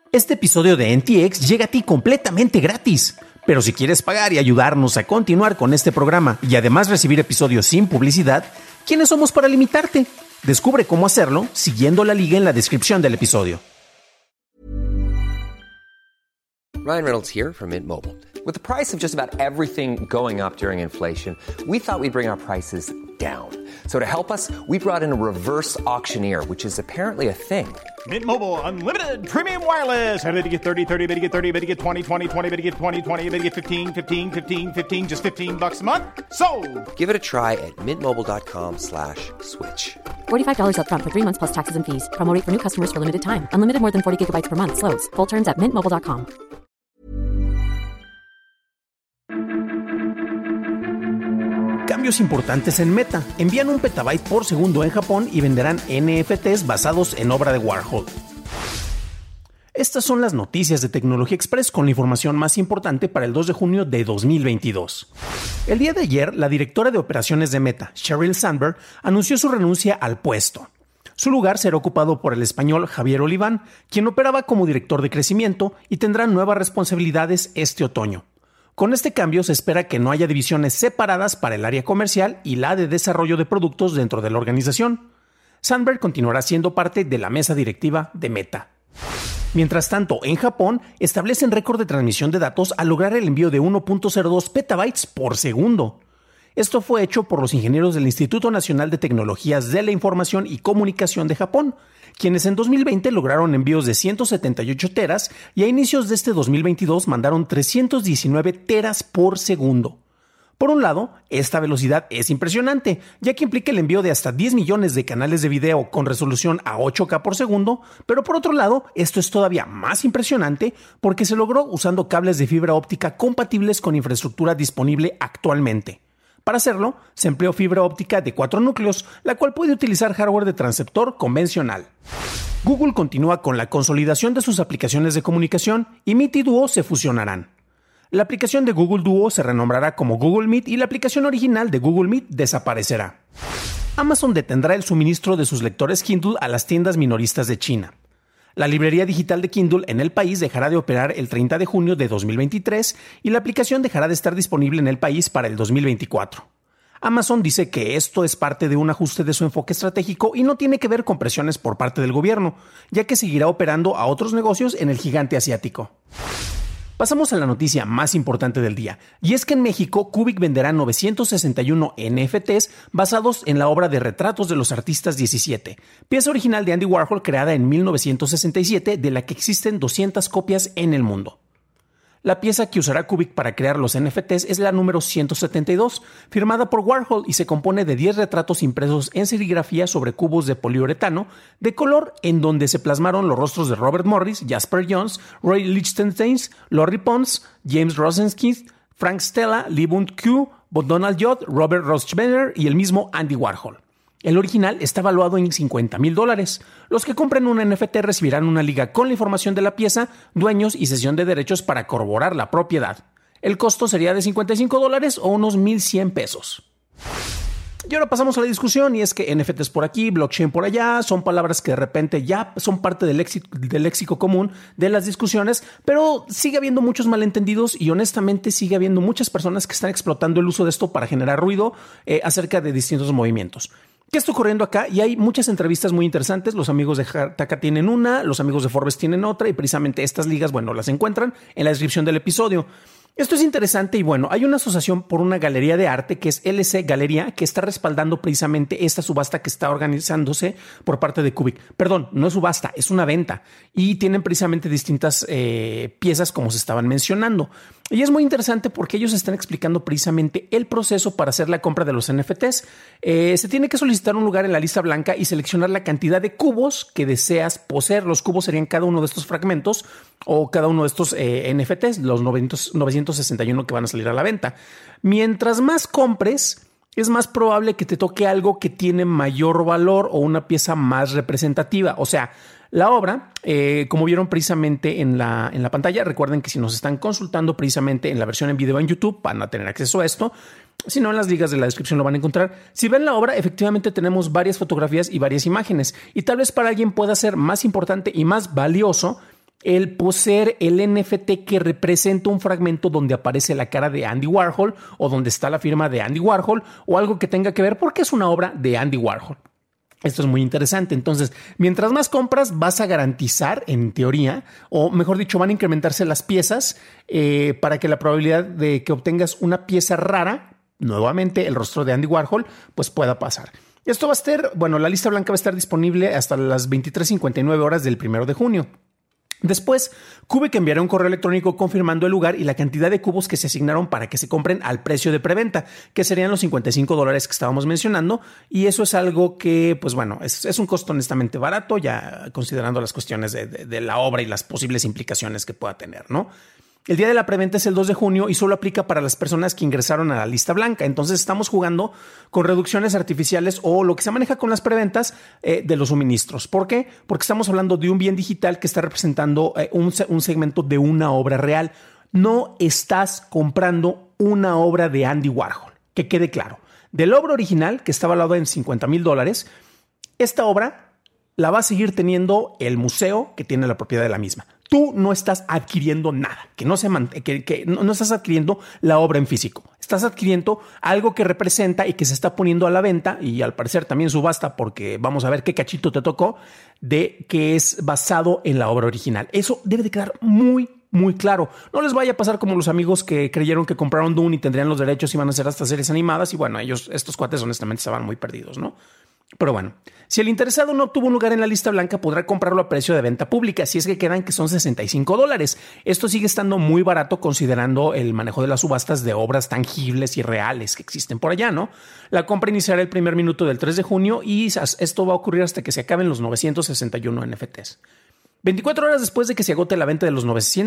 Este episodio de NTX llega a ti completamente gratis. Pero si quieres pagar y ayudarnos a continuar con este programa y además recibir episodios sin publicidad, ¿quiénes somos para limitarte? Descubre cómo hacerlo siguiendo la liga en la descripción del episodio. Ryan Reynolds here from Mint Mobile. With the price of just about everything going up during inflation, we thought we'd bring our prices down. So to help us, we brought in a reverse auctioneer, which is apparently a thing. Mint Mobile Unlimited Premium Wireless. How to get 30, 30, bit to get 30, bit to get 20, 20, 20, bit to get 20, 20, bit to get 15, 15, 15, 15, just $15 a month? Sold! Give it a try at mintmobile.com/switch. $45 up front for 3 months plus taxes and fees. Promo rate for new customers for limited time. Unlimited more than 40 gigabytes per month. Slows full terms at mintmobile.com. Cambios importantes en Meta. Envían 1 petabyte por segundo en Japón y venderán NFTs basados en obra de Warhol. Estas son las noticias de Tecnología Express con la información más importante para el 2 de junio de 2022. El día de ayer, la directora de operaciones de Meta, Sheryl Sandberg, anunció su renuncia al puesto. Su lugar será ocupado por el español Javier Oliván, quien operaba como director de crecimiento y tendrá nuevas responsabilidades este otoño. Con este cambio se espera que no haya divisiones separadas para el área comercial y la de desarrollo de productos dentro de la organización. Sandberg continuará siendo parte de la mesa directiva de Meta. Mientras tanto, en Japón establecen récord de transmisión de datos al lograr el envío de 1.02 petabytes por segundo. Esto fue hecho por los ingenieros del Instituto Nacional de Tecnologías de la Información y Comunicación de Japón, quienes en 2020 lograron envíos de 178 teras y a inicios de este 2022 mandaron 319 teras por segundo. Por un lado, esta velocidad es impresionante, ya que implica el envío de hasta 10 millones de canales de video con resolución a 8K por segundo, pero por otro lado, esto es todavía más impresionante porque se logró usando cables de fibra óptica compatibles con infraestructura disponible actualmente. Para hacerlo, se empleó fibra óptica de 4 núcleos, la cual puede utilizar hardware de transceptor convencional. Google continúa con la consolidación de sus aplicaciones de comunicación y Meet y Duo se fusionarán. La aplicación de Google Duo se renombrará como Google Meet y la aplicación original de Google Meet desaparecerá. Amazon detendrá el suministro de sus lectores Kindle a las tiendas minoristas de China. La librería digital de Kindle en el país dejará de operar el 30 de junio de 2023 y la aplicación dejará de estar disponible en el país para el 2024. Amazon dice que esto es parte de un ajuste de su enfoque estratégico y no tiene que ver con presiones por parte del gobierno, ya que seguirá operando a otros negocios en el gigante asiático. Pasamos a la noticia más importante del día, y es que en México Cubic venderá 961 NFTs basados en la obra de retratos de los artistas 17, pieza original de Andy Warhol creada en 1967 de la que existen 200 copias en el mundo. La pieza que usará Cubic para crear los NFTs es la número 172, firmada por Warhol y se compone de 10 retratos impresos en serigrafía sobre cubos de poliuretano de color en donde se plasmaron los rostros de Robert Morris, Jasper Johns, Roy Lichtenstein, Laurie Pons, James Rosenskith, Frank Stella, Lee Bund-Kyu, Donald Judd, Robert Rothschild y el mismo Andy Warhol. El original está valuado en $50,000. Los que compren un NFT recibirán una liga con la información de la pieza, dueños y cesión de derechos para corroborar la propiedad. El costo sería de $55 o unos $1,100. Y ahora pasamos a la discusión, y es que NFTs por aquí, blockchain por allá, son palabras que de repente ya son parte del léxico común de las discusiones, pero sigue habiendo muchos malentendidos y honestamente sigue habiendo muchas personas que están explotando el uso de esto para generar ruido acerca de distintos movimientos. ¿Qué está ocurriendo acá? Y hay muchas entrevistas muy interesantes. Los amigos de Taka tienen una, los amigos de Forbes tienen otra, y precisamente estas ligas, las encuentran en la descripción del episodio. Esto es interesante y hay una asociación por una galería de arte que es LC Galería, que está respaldando precisamente esta subasta que está organizándose por parte de Cubic. Perdón, no es subasta, es una venta y tienen precisamente distintas piezas como se estaban mencionando. Y es muy interesante porque ellos están explicando precisamente el proceso para hacer la compra de los NFTs. Se tiene que solicitar un lugar en la lista blanca y seleccionar la cantidad de cubos que deseas poseer. Los cubos serían cada uno de estos fragmentos o cada uno de estos NFTs, los 961 que van a salir a la venta. Mientras más compres, es más probable que te toque algo que tiene mayor valor o una pieza más representativa. O sea, la obra, como vieron precisamente en la pantalla, recuerden que si nos están consultando precisamente en la versión en video en YouTube van a tener acceso a esto. Si no, en las ligas de la descripción lo van a encontrar. Si ven la obra, efectivamente tenemos varias fotografías y varias imágenes. Y tal vez para alguien pueda ser más importante y más valioso el poseer el NFT que representa un fragmento donde aparece la cara de Andy Warhol o donde está la firma de Andy Warhol o algo que tenga que ver porque es una obra de Andy Warhol. Esto es muy interesante. Entonces, mientras más compras, vas a garantizar, en teoría, o mejor dicho, van a incrementarse las piezas para que la probabilidad de que obtengas una pieza rara, nuevamente el rostro de Andy Warhol, pues pueda pasar. Esto va a ser, bueno, la lista blanca va a estar disponible hasta las 23:59 horas del 1 de junio. Después, Cubic enviará un correo electrónico confirmando el lugar y la cantidad de cubos que se asignaron para que se compren al precio de preventa, que serían los $55 que estábamos mencionando. Y eso es algo que, pues bueno, es un costo honestamente barato, ya considerando las cuestiones de la obra y las posibles implicaciones que pueda tener, ¿no? El día de la preventa es el 2 de junio y solo aplica para las personas que ingresaron a la lista blanca. Entonces estamos jugando con reducciones artificiales o lo que se maneja con las preventas de los suministros. ¿Por qué? Porque estamos hablando de un bien digital que está representando un segmento de una obra real. No estás comprando una obra de Andy Warhol, que quede claro. De la obra original, que está valuada en $50,000, esta obra la va a seguir teniendo el museo que tiene la propiedad de la misma. Tú no estás adquiriendo nada, que no estás adquiriendo la obra en físico. Estás adquiriendo algo que representa y que se está poniendo a la venta y al parecer también subasta porque vamos a ver qué cachito te tocó de que es basado en la obra original. Eso debe de quedar muy claro. No les vaya a pasar como los amigos que creyeron que compraron Dune y tendrían los derechos y van a hacer hasta series animadas y bueno, estos cuates honestamente estaban muy perdidos, ¿no? Pero bueno, si el interesado no obtuvo un lugar en la lista blanca, podrá comprarlo a precio de venta pública, si es que quedan que son $65. Esto sigue estando muy barato considerando el manejo de las subastas de obras tangibles y reales que existen por allá, ¿no? La compra iniciará el primer minuto del 3 de junio y esto va a ocurrir hasta que se acaben los 961 NFTs. 24 horas después de que se agote la venta de los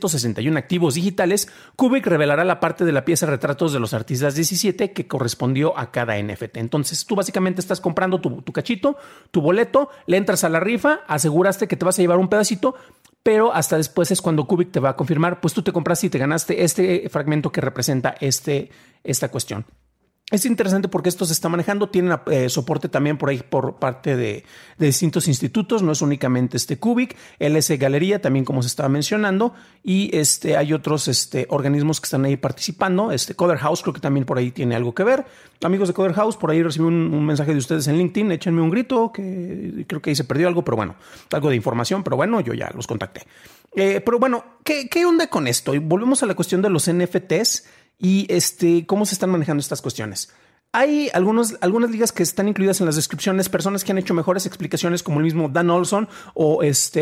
961 activos digitales, Cubic revelará la parte de la pieza retratos de los artistas 17 que correspondió a cada NFT. Entonces tú básicamente estás comprando tu cachito, tu boleto, le entras a la rifa, aseguraste que te vas a llevar un pedacito, pero hasta después es cuando Cubic te va a confirmar, pues tú te compraste y te ganaste este fragmento que representa esta cuestión. Es interesante porque esto se está manejando, tienen soporte también por ahí por parte de distintos institutos, no es únicamente Cubic, LS Galería también como se estaba mencionando y hay otros organismos que están ahí participando, Coder House creo que también por ahí tiene algo que ver. Amigos de Coder House, por ahí recibí un mensaje de ustedes en LinkedIn, échenme un grito, que creo que ahí se perdió algo, pero bueno, algo de información, pero bueno, yo ya los contacté. Pero bueno, ¿qué onda con esto? Y volvemos a la cuestión de los NFTs. Y cómo se están manejando estas cuestiones. Hay algunas ligas que están incluidas en las descripciones, personas que han hecho mejores explicaciones como el mismo Dan Olson o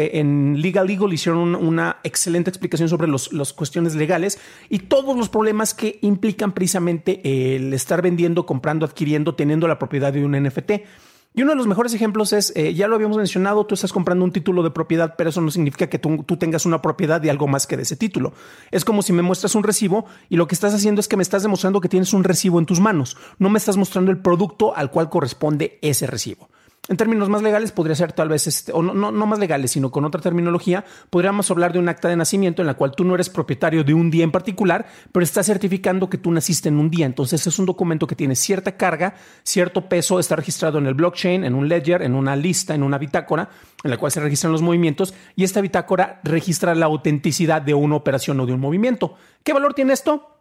en Legal hicieron una excelente explicación sobre las cuestiones legales y todos los problemas que implican precisamente el estar vendiendo, comprando, adquiriendo, teniendo la propiedad de un NFT. Y uno de los mejores ejemplos es, ya lo habíamos mencionado, tú estás comprando un título de propiedad, pero eso no significa que tú tengas una propiedad de algo más que de ese título. Es como si me muestras un recibo y lo que estás haciendo es que me estás demostrando que tienes un recibo en tus manos. No me estás mostrando el producto al cual corresponde ese recibo. En términos más legales podría ser tal vez, o no más legales, sino con otra terminología, podríamos hablar de un acta de nacimiento en la cual tú no eres propietario de un día en particular, pero estás certificando que tú naciste en un día. Entonces es un documento que tiene cierta carga, cierto peso, está registrado en el blockchain, en un ledger, en una lista, en una bitácora, en la cual se registran los movimientos y esta bitácora registra la autenticidad de una operación o de un movimiento. ¿Qué valor tiene esto?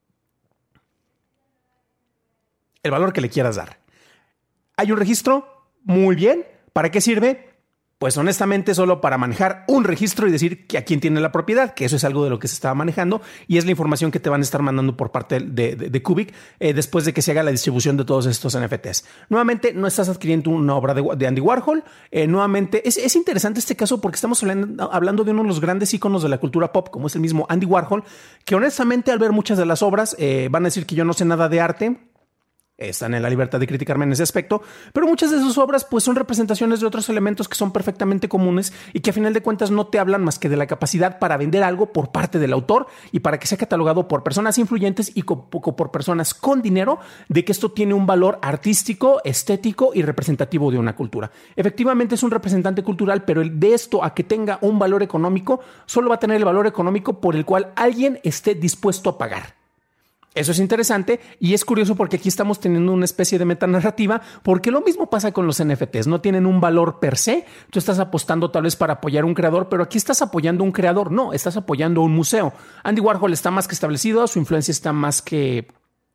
El valor que le quieras dar. ¿Hay un registro? Muy bien. ¿Para qué sirve? Pues honestamente solo para manejar un registro y decir que a quién tiene la propiedad, que eso es algo de lo que se estaba manejando y es la información que te van a estar mandando por parte de Cubic después de que se haga la distribución de todos estos NFTs. Nuevamente, no estás adquiriendo una obra de Andy Warhol. Nuevamente, es interesante este caso porque estamos hablando de uno de los grandes íconos de la cultura pop, como es el mismo Andy Warhol, que honestamente al ver muchas de las obras van a decir que yo no sé nada de arte. Están en la libertad de criticarme en ese aspecto, pero muchas de sus obras pues son representaciones de otros elementos que son perfectamente comunes y que a final de cuentas no te hablan más que de la capacidad para vender algo por parte del autor y para que sea catalogado por personas influyentes y por personas con dinero de que esto tiene un valor artístico, estético y representativo de una cultura. Efectivamente es un representante cultural, pero de esto a que tenga un valor económico, solo va a tener el valor económico por el cual alguien esté dispuesto a pagar. Eso es interesante y es curioso porque aquí estamos teniendo una especie de metanarrativa, porque lo mismo pasa con los NFTs. No tienen un valor per se. Tú estás apostando tal vez para apoyar a un creador, pero aquí estás apoyando a un creador. No, estás apoyando a un museo. Andy Warhol está más que establecido, su influencia está más que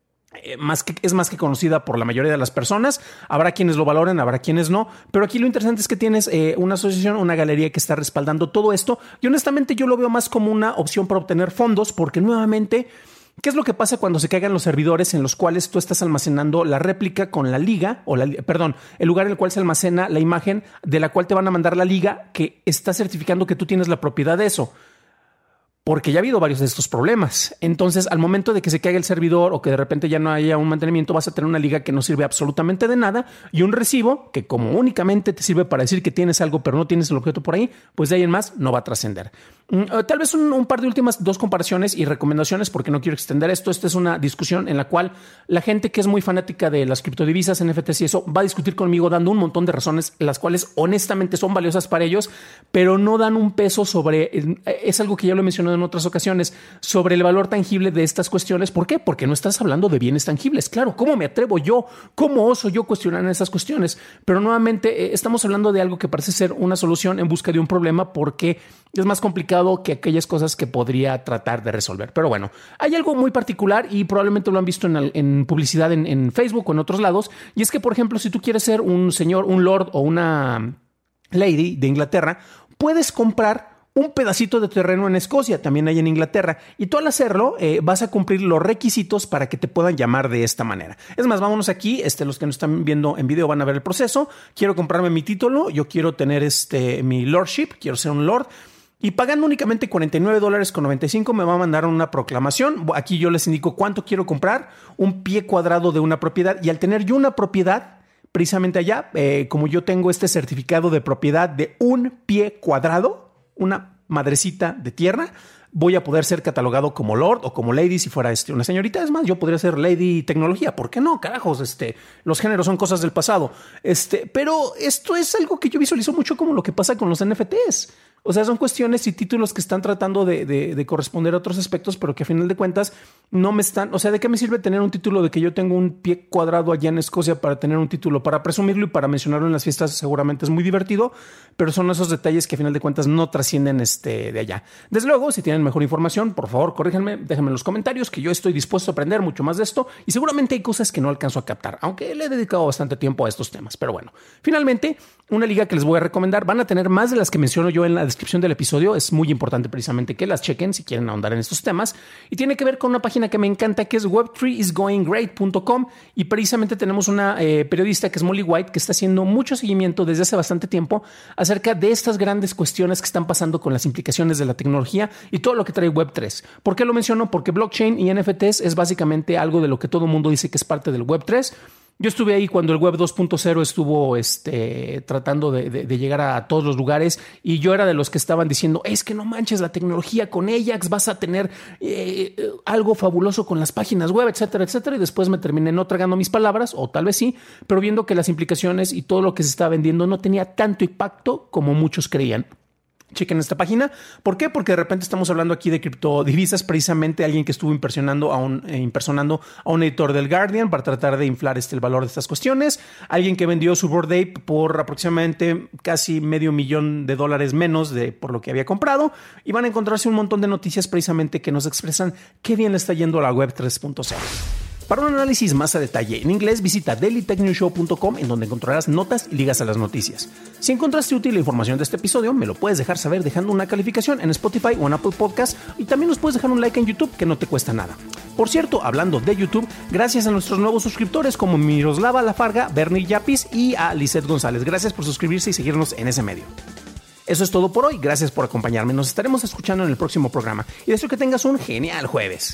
conocida por la mayoría de las personas. Habrá quienes lo valoren, habrá quienes no, pero aquí lo interesante es que tienes una asociación, una galería que está respaldando todo esto, y honestamente yo lo veo más como una opción para obtener fondos, porque nuevamente, ¿qué es lo que pasa cuando se caigan los servidores en los cuales tú estás almacenando la réplica con la liga, el lugar en el cual se almacena la imagen de la cual te van a mandar la liga que está certificando que tú tienes la propiedad de eso? Porque ya ha habido varios de estos problemas. Entonces, al momento de que se caiga el servidor o que de repente ya no haya un mantenimiento, vas a tener una liga que no sirve absolutamente de nada y un recibo que, como únicamente te sirve para decir que tienes algo pero no tienes el objeto por ahí, pues de ahí en más no va a trascender. Tal vez un par de últimas dos comparaciones y recomendaciones, porque no quiero extender esto. Esta es una discusión en la cual la gente que es muy fanática de las criptodivisas, NFTs y eso, va a discutir conmigo dando un montón de razones, las cuales honestamente son valiosas para ellos, pero no dan un peso sobre, es algo que ya lo he mencionado en otras ocasiones, sobre el valor tangible de estas cuestiones. ¿Por qué? Porque no estás hablando de bienes tangibles. Claro, ¿cómo me atrevo yo? ¿Cómo oso yo cuestionar esas cuestiones? Pero nuevamente estamos hablando de algo que parece ser una solución en busca de un problema, porque es más complicado que aquellas cosas que podría tratar de resolver. Pero bueno, hay algo muy particular y probablemente lo han visto en publicidad en Facebook o en otros lados. Y es que, por ejemplo, si tú quieres ser un señor, un lord o una lady de Inglaterra, puedes comprar un pedacito de terreno en Escocia, también hay en Inglaterra, y tú al hacerlo vas a cumplir los requisitos para que te puedan llamar de esta manera. Es más, vámonos aquí, los que nos están viendo en video van a ver el proceso. Quiero comprarme mi título, yo quiero tener mi lordship, quiero ser un lord. Y pagando únicamente $49.95 me va a mandar una proclamación. Aquí yo les indico cuánto quiero comprar, un pie cuadrado de una propiedad. Y al tener yo una propiedad, precisamente allá, como yo tengo este certificado de propiedad de un pie cuadrado, una madrecita de tierra, voy a poder ser catalogado como Lord o como Lady si fuera una señorita. Es más, yo podría ser Lady Tecnología. ¿Por qué no? Carajos, los géneros son cosas del pasado. Pero esto es algo que yo visualizo mucho como lo que pasa con los NFTs. O sea, son cuestiones y títulos que están tratando de corresponder a otros aspectos, pero que a final de cuentas no me están... O sea, ¿de qué me sirve tener un título de que yo tengo un pie cuadrado allá en Escocia para tener un título, para presumirlo y para mencionarlo en las fiestas? Seguramente es muy divertido, pero son esos detalles que a final de cuentas no trascienden de allá. Desde luego, si tienen mejor información, por favor, corríjanme, déjenme en los comentarios, que yo estoy dispuesto a aprender mucho más de esto, y seguramente hay cosas que no alcanzo a captar, aunque le he dedicado bastante tiempo a estos temas. Pero bueno, finalmente, una liga que les voy a recomendar, van a tener más de las que menciono yo en la descripción del episodio. Es muy importante precisamente que las chequen si quieren ahondar en estos temas, y tiene que ver con una página que me encanta, que es web3isgoinggreat.com, y precisamente tenemos una periodista que es Molly White, que está haciendo mucho seguimiento desde hace bastante tiempo acerca de estas grandes cuestiones que están pasando con las implicaciones de la tecnología y todo lo que trae Web3. ¿Por qué lo menciono? Porque blockchain y NFTs es básicamente algo de lo que todo el mundo dice que es parte del Web3. Yo estuve ahí cuando el Web 2.0 estuvo tratando de llegar a todos los lugares, y yo era de los que estaban diciendo, es que no manches, la tecnología con Ajax, vas a tener algo fabuloso con las páginas web, etcétera, etcétera. Y después me terminé no tragando mis palabras, o tal vez sí, pero viendo que las implicaciones y todo lo que se estaba vendiendo no tenía tanto impacto como muchos creían. Chequen esta página. ¿Por qué? Porque de repente estamos hablando aquí de criptodivisas, precisamente alguien que estuvo impersonando a un editor del Guardian para tratar de inflar el valor de estas cuestiones, alguien que vendió su Bored Ape por aproximadamente casi $500,000 menos por lo que había comprado, y van a encontrarse un montón de noticias precisamente que nos expresan qué bien le está yendo a la web 3.0. Para un análisis más a detalle en inglés, visita dailytechnewshow.com, en donde encontrarás notas y ligas a las noticias. Si encontraste útil la información de este episodio, me lo puedes dejar saber dejando una calificación en Spotify o en Apple Podcast, y también nos puedes dejar un like en YouTube, que no te cuesta nada. Por cierto, hablando de YouTube, gracias a nuestros nuevos suscriptores como Miroslava Lafarga, Bernie Yapis y a Lizeth González. Gracias por suscribirse y seguirnos en ese medio. Eso es todo por hoy. Gracias por acompañarme. Nos estaremos escuchando en el próximo programa, y deseo que tengas un genial jueves.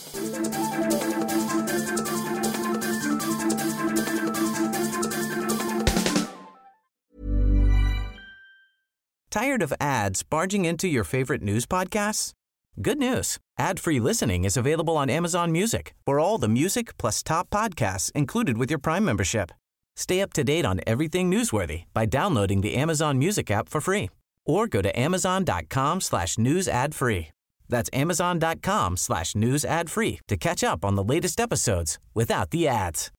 Tired of ads barging into your favorite news podcasts? Good news. Ad-free listening is available on Amazon Music for all the music plus top podcasts included with your Prime membership. Stay up to date on everything newsworthy by downloading the Amazon Music app for free, or go to amazon.com/news ad free. That's amazon.com/news ad free to catch up on the latest episodes without the ads.